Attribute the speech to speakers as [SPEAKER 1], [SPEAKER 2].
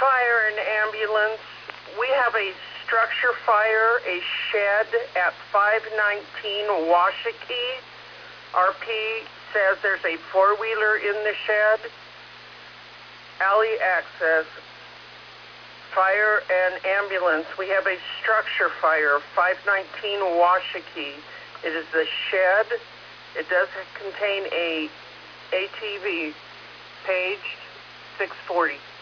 [SPEAKER 1] fire and ambulance. We have a structure fire, a shed at 519 Washakie. RP says there's a four-wheeler in the shed. Alley access, fire and ambulance. We have a structure fire, 519 Washakie. It is the shed. It does contain a ATV, paged 640.